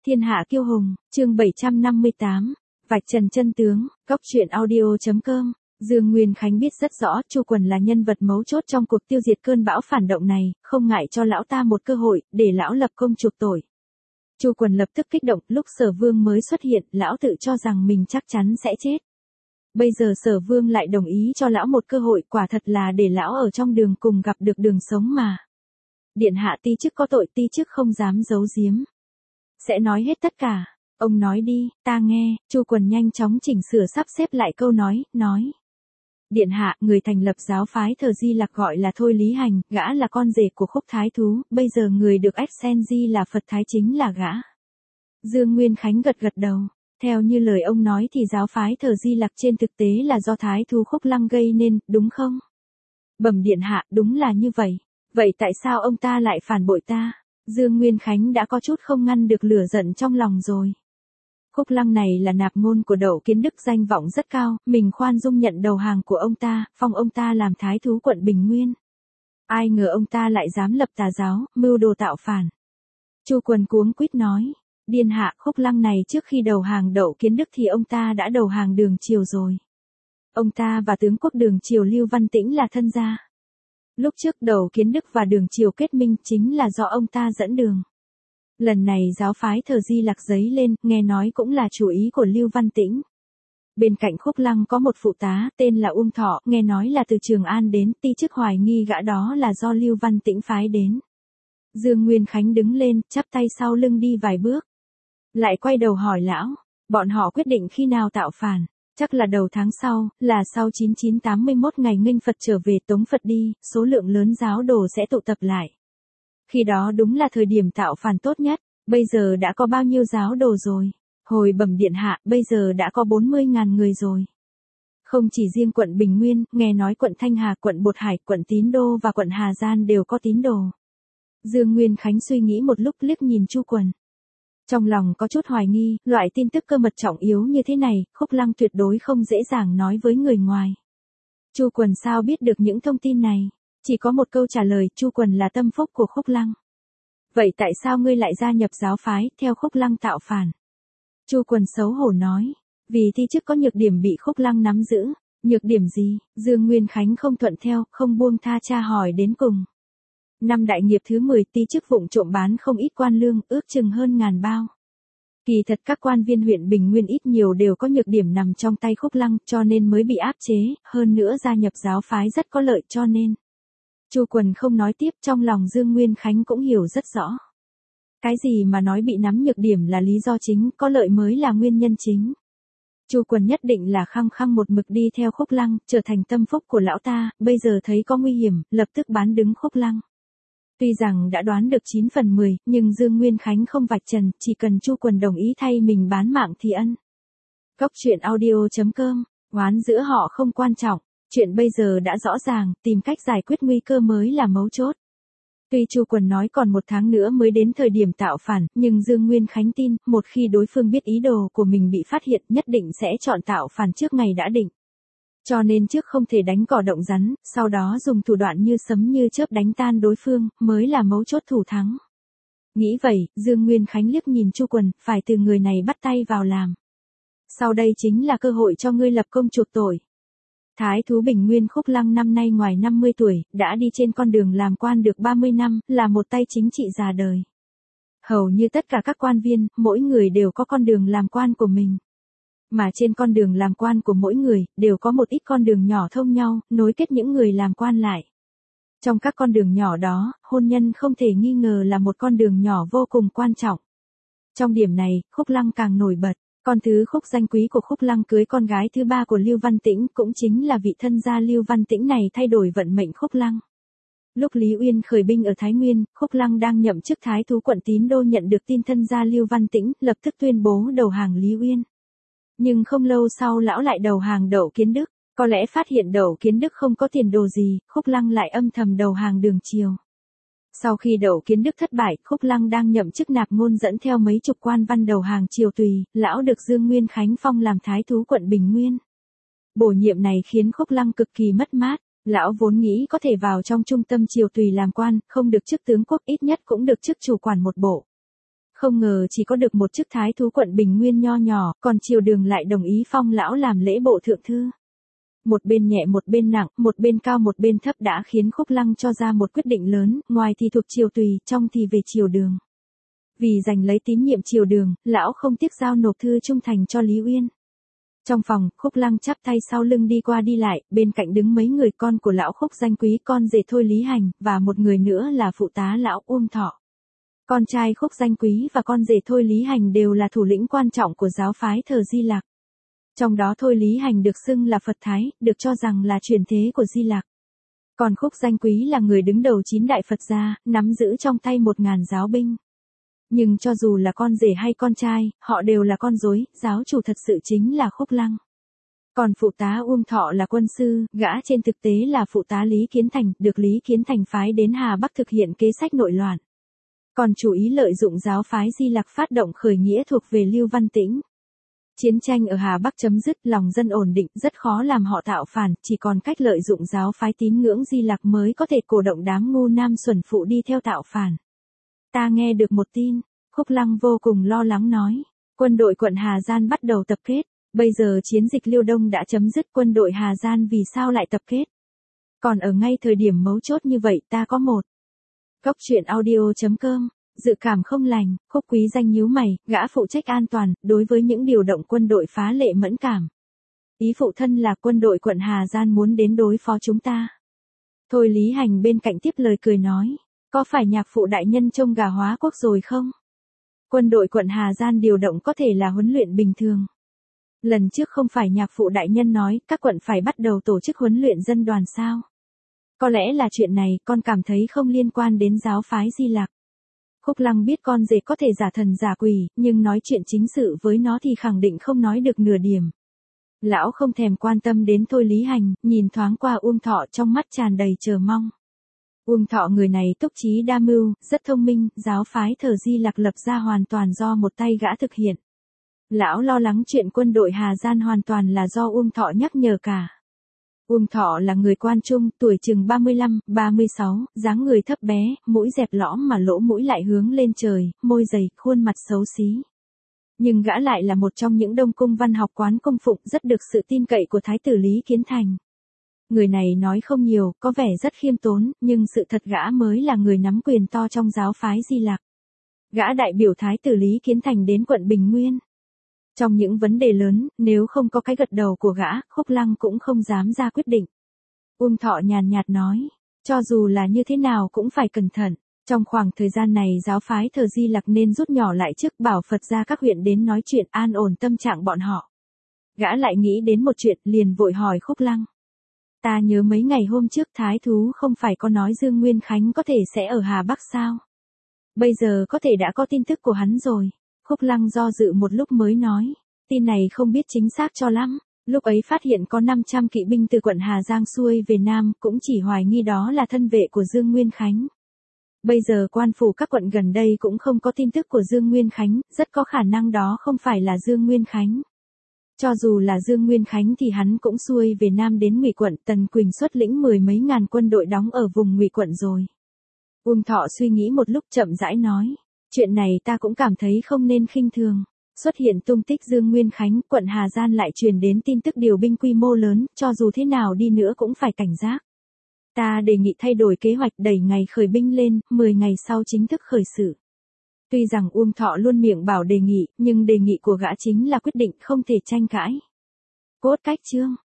Thiên hạ kiêu hùng, chương 758, vạch trần chân tướng, góc truyện audio.com. Dương Nguyên Khánh biết rất rõ Chu Quần là nhân vật mấu chốt trong cuộc tiêu diệt cơn bão phản động này, không ngại cho lão ta một cơ hội, để lão lập công chuộc tội. Chu Quần lập tức kích động, lúc Sở Vương mới xuất hiện, lão tự cho rằng mình chắc chắn sẽ chết. Bây giờ Sở Vương lại đồng ý cho lão một cơ hội, quả thật là để lão ở trong đường cùng gặp được đường sống mà. Điện hạ ti chức có tội, ti chức không dám giấu giếm. Sẽ nói hết tất cả. Ông nói đi, ta nghe. Chu Quần nhanh chóng chỉnh sửa sắp xếp lại câu nói. Điện hạ, người thành lập giáo phái Thờ Di Lặc gọi là Thôi Lý Hành, gã là con rể của Khúc Thái Thú, bây giờ người được Exenji là Phật Thái chính là gã. Dương Nguyên Khánh gật đầu. Theo như lời ông nói thì giáo phái Thờ Di Lặc trên thực tế là do Thái Thú Khúc Lăng gây nên, đúng không? Bẩm điện hạ, đúng là như vậy. Vậy tại sao ông ta lại phản bội ta? Dương Nguyên Khánh đã có chút không ngăn được lửa giận trong lòng rồi. Khúc Lăng này là nạp ngôn của Đậu Kiến Đức, danh vọng rất cao, mình khoan dung nhận đầu hàng của ông ta, phong ông ta làm thái thú quận Bình Nguyên. Ai ngờ ông ta lại dám lập tà giáo, mưu đồ tạo phản. Chu Quần cuống quýt nói, điện hạ, Khúc Lăng này trước khi đầu hàng Đậu Kiến Đức thì ông ta đã đầu hàng Đường Triều rồi. Ông ta và tướng quốc Đường Triều Lưu Văn Tĩnh là thân gia. Lúc trước Đậu Kiến Đức và Đường Triều kết minh chính là do ông ta dẫn đường. Lần này giáo phái Thờ Di Lặc giấy lên, nghe nói cũng là chủ ý của Lưu Văn Tĩnh. Bên cạnh Khúc Lăng có một phụ tá, tên là Uông Thọ, nghe nói là từ Trường An đến, ti chức hoài nghi gã đó là do Lưu Văn Tĩnh phái đến. Dương Nguyên Khánh đứng lên, chắp tay sau lưng đi vài bước. Lại quay đầu hỏi lão, bọn họ quyết định khi nào tạo phản? Chắc là đầu tháng sau, là sau 9981 ngày nghênh Phật trở về tống Phật đi, số lượng lớn giáo đồ sẽ tụ tập lại. Khi đó đúng là thời điểm tạo phản tốt nhất, bây giờ đã có bao nhiêu giáo đồ rồi? Hồi bẩm điện hạ, bây giờ đã có 40.000 người rồi. Không chỉ riêng quận Bình Nguyên, nghe nói quận Thanh Hà, quận Bột Hải, quận Tín Đô và quận Hà Giang đều có tín đồ. Dương Nguyên Khánh suy nghĩ một lúc liếc nhìn Chu Quần. Trong lòng có chút hoài nghi, loại tin tức cơ mật trọng yếu như thế này, Khúc Lăng tuyệt đối không dễ dàng nói với người ngoài. Chu Quần sao biết được những thông tin này? Chỉ có một câu trả lời, Chu Quần là tâm phúc của Khúc Lăng. Vậy tại sao ngươi lại gia nhập giáo phái, theo Khúc Lăng tạo phản? Chu Quần xấu hổ nói, vì thi chức có nhược điểm bị Khúc Lăng nắm giữ. Nhược điểm gì? Dương Nguyên Khánh không thuận theo, không buông tha tra hỏi đến cùng. Năm đại nghiệp thứ 10, ti chức vụng trộm bán không ít quan lương, ước chừng hơn 1000 bao. Kỳ thật các quan viên huyện Bình Nguyên ít nhiều đều có nhược điểm nằm trong tay Khúc Lăng, cho nên mới bị áp chế, hơn nữa gia nhập giáo phái rất có lợi cho nên. Chu Quần không nói tiếp, trong lòng Dương Nguyên Khánh cũng hiểu rất rõ. Cái gì mà nói bị nắm nhược điểm là lý do chính, có lợi mới là nguyên nhân chính. Chu Quần nhất định là khăng khăng một mực đi theo Khúc Lăng, trở thành tâm phúc của lão ta, bây giờ thấy có nguy hiểm, lập tức bán đứng Khúc Lăng. Tuy rằng đã đoán được 9 phần 10, nhưng Dương Nguyên Khánh không vạch trần, chỉ cần Chu Quần đồng ý thay mình bán mạng thì ân. Góc truyện audio.com, oán giữa họ không quan trọng, chuyện bây giờ đã rõ ràng, tìm cách giải quyết nguy cơ mới là mấu chốt. Tuy Chu Quần nói còn 1 tháng nữa mới đến thời điểm tạo phản, nhưng Dương Nguyên Khánh tin, một khi đối phương biết ý đồ của mình bị phát hiện nhất định sẽ chọn tạo phản trước ngày đã định. Cho nên trước không thể đánh cỏ động rắn, sau đó dùng thủ đoạn như sấm như chớp đánh tan đối phương, mới là mấu chốt thủ thắng. Nghĩ vậy, Dương Nguyên Khánh liếc nhìn Chu Quần, phải từ người này bắt tay vào làm. Sau đây chính là cơ hội cho ngươi lập công chuộc tội. Thái thú Bình Nguyên Khúc Lăng năm nay ngoài 50 tuổi, đã đi trên con đường làm quan được 30 năm, là một tay chính trị già đời. Hầu như tất cả các quan viên, mỗi người đều có con đường làm quan của mình. Mà trên con đường làm quan của mỗi người, đều có một ít con đường nhỏ thông nhau, nối kết những người làm quan lại. Trong các con đường nhỏ đó, hôn nhân không thể nghi ngờ là một con đường nhỏ vô cùng quan trọng. Trong điểm này, Khúc Lăng càng nổi bật. Con thứ Khúc danh quý của Khúc Lăng cưới con gái thứ 3 của Lưu Văn Tĩnh, cũng chính là vị thân gia Lưu Văn Tĩnh này thay đổi vận mệnh Khúc Lăng. Lúc Lý Uyên khởi binh ở Thái Nguyên, Khúc Lăng đang nhậm chức thái thú quận Tín Đô nhận được tin thân gia Lưu Văn Tĩnh, lập tức tuyên bố đầu hàng Lý Uyên. Nhưng không lâu sau lão lại đầu hàng Đậu Kiến Đức, có lẽ phát hiện Đậu Kiến Đức không có tiền đồ gì, Khúc Lăng lại âm thầm đầu hàng Đường Triều. Sau khi Đậu Kiến Đức thất bại, Khúc Lăng đang nhậm chức nạp ngôn dẫn theo mấy chục quan văn đầu hàng Triều Tùy, lão được Dương Nguyên Khánh phong làm thái thú quận Bình Nguyên. Bổ nhiệm này khiến Khúc Lăng cực kỳ mất mát, lão vốn nghĩ có thể vào trong trung tâm Triều Tùy làm quan, không được chức tướng quốc ít nhất cũng được chức chủ quản một bộ. Không ngờ chỉ có được một chức thái thú quận Bình Nguyên nho nhỏ, còn triều đường lại đồng ý phong lão làm lễ bộ thượng thư. Một bên nhẹ một bên nặng, một bên cao một bên thấp đã khiến Khúc Lăng cho ra một quyết định lớn, ngoài thì thuộc triều tùy, trong thì về triều đường. Vì giành lấy tín nhiệm triều đường, lão không tiếc giao nộp thư trung thành cho Lý Uyên. Trong phòng, Khúc Lăng chắp tay sau lưng đi qua đi lại, bên cạnh đứng mấy người con của lão Khúc Danh Quý, con rể Thôi Lý Hành, và một người nữa là phụ tá lão Uông Thọ. Con trai Khúc Danh Quý và con rể Thôi Lý Hành đều là thủ lĩnh quan trọng của giáo phái Thờ Di Lặc. Trong đó Thôi Lý Hành được xưng là Phật Thái, được cho rằng là truyền thế của Di Lặc. Còn Khúc Danh Quý là người đứng đầu 9 đại Phật gia, nắm giữ trong tay 1000 giáo binh. Nhưng cho dù là con rể hay con trai, họ đều là con rối, giáo chủ thật sự chính là Khúc Lăng. Còn phụ tá Uông Thọ là quân sư, gã trên thực tế là phụ tá Lý Kiến Thành, được Lý Kiến Thành phái đến Hà Bắc thực hiện kế sách nội loạn. Còn chủ ý lợi dụng giáo phái Di Lặc phát động khởi nghĩa thuộc về Lưu Văn Tĩnh. Chiến tranh ở Hà Bắc chấm dứt, lòng dân ổn định, rất khó làm họ tạo phản, chỉ còn cách lợi dụng giáo phái tín ngưỡng Di Lặc mới có thể cổ động đám ngu nam xuẩn phụ đi theo tạo phản. Ta nghe được một tin, Khúc Lăng vô cùng lo lắng nói. Quân đội quận Hà Giang bắt đầu tập kết, bây giờ chiến dịch Liêu Đông đã chấm dứt, quân đội Hà Giang vì sao lại tập kết? Còn ở ngay thời điểm mấu chốt như vậy ta có một. Góc truyện audio.com, dự cảm không lành, Khúc Quý Danh nhíu mày, gã phụ trách an toàn, đối với những điều động quân đội phá lệ mẫn cảm. Ý phụ thân là quân đội quận Hà Giang muốn đến đối phó chúng ta. Thôi Lý Hành bên cạnh tiếp lời cười nói, có phải nhạc phụ đại nhân trông gà hóa quốc rồi không? Quân đội quận Hà Giang điều động có thể là huấn luyện bình thường. Lần trước không phải nhạc phụ đại nhân nói các quận phải bắt đầu tổ chức huấn luyện dân đoàn sao? Có lẽ là chuyện này con cảm thấy không liên quan đến giáo phái Di Lặc. Khúc Lăng biết con rể có thể giả thần giả quỷ, nhưng nói chuyện chính sự với nó thì khẳng định không nói được nửa điểm. Lão không thèm quan tâm đến Thôi Lý Hành, nhìn thoáng qua Uông Thọ trong mắt tràn đầy chờ mong. Uông Thọ người này túc trí đa mưu, rất thông minh, giáo phái Thờ Di Lặc lập ra hoàn toàn do một tay gã thực hiện. Lão lo lắng chuyện quân đội Hà Giang hoàn toàn là do Uông Thọ nhắc nhở cả. Uông Thọ là người quan trung, tuổi chừng 35, 36, dáng người thấp bé, mũi dẹp lõm mà lỗ mũi lại hướng lên trời, môi dày, khuôn mặt xấu xí. Nhưng gã lại là một trong những đông cung văn học quán cung phụng rất được sự tin cậy của Thái tử Lý Kiến Thành. Người này nói không nhiều, có vẻ rất khiêm tốn, nhưng sự thật gã mới là người nắm quyền to trong giáo phái Di Lặc. Gã đại biểu Thái tử Lý Kiến Thành đến quận Bình Nguyên. Trong những vấn đề lớn, nếu không có cái gật đầu của gã, Khúc Lăng cũng không dám ra quyết định. Uông Thọ nhàn nhạt nói, cho dù là như thế nào cũng phải cẩn thận. Trong khoảng thời gian này giáo phái Thờ Di Lặc nên rút nhỏ lại trước, bảo Phật gia các huyện đến nói chuyện an ổn tâm trạng bọn họ. Gã lại nghĩ đến một chuyện, liền vội hỏi Khúc Lăng. Ta nhớ mấy ngày hôm trước Thái Thú không phải có nói Dương Nguyên Khánh có thể sẽ ở Hà Bắc sao? Bây giờ có thể đã có tin tức của hắn rồi. Khúc Lăng do dự một lúc mới nói, tin này không biết chính xác cho lắm. Lúc ấy phát hiện có 500 kỵ binh từ quận Hà Giang xuôi về Nam, cũng chỉ hoài nghi đó là thân vệ của Dương Nguyên Khánh. Bây giờ quan phủ các quận gần đây cũng không có tin tức của Dương Nguyên Khánh, rất có khả năng đó không phải là Dương Nguyên Khánh. Cho dù là Dương Nguyên Khánh thì hắn cũng xuôi về Nam đến Ngụy quận, Tần Quỳnh xuất lĩnh 10 mấy ngàn quân đội đóng ở vùng Ngụy quận rồi. Uông Thọ suy nghĩ một lúc chậm rãi nói, chuyện này ta cũng cảm thấy không nên khinh thường. Xuất hiện tung tích Dương Nguyên Khánh, quận Hà Giang lại truyền đến tin tức điều binh quy mô lớn, cho dù thế nào đi nữa cũng phải cảnh giác. Ta đề nghị thay đổi kế hoạch, đẩy ngày khởi binh lên, 10 ngày sau chính thức khởi sự. Tuy rằng Uông Thọ luôn miệng bảo đề nghị, nhưng đề nghị của gã chính là quyết định không thể tranh cãi. Cốt cách chương